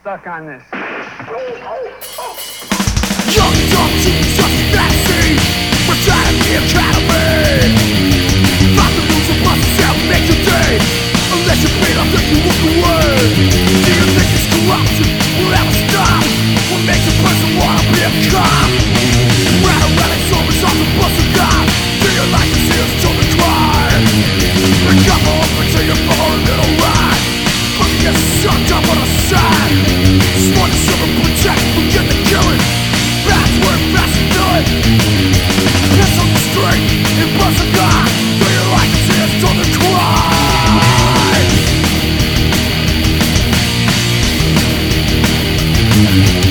stuck on this. Young, dumb, teens, just fantasy. We're trying to be academy. Fight the rules and bust us out, make your day. Unless you pay off, then you walk away. Do you think this corruption will ever stop? What makes a person wanna be a cop? Run around like zombies off the bus of God. Do you like to see us children cry? Pick up all up until you're for a little ride. But you get sucked up on the side. Sworn to serve and protect, forget the killing. That's where fast and do it. Piss on the street, in bus of God. Do you like to see us children cry?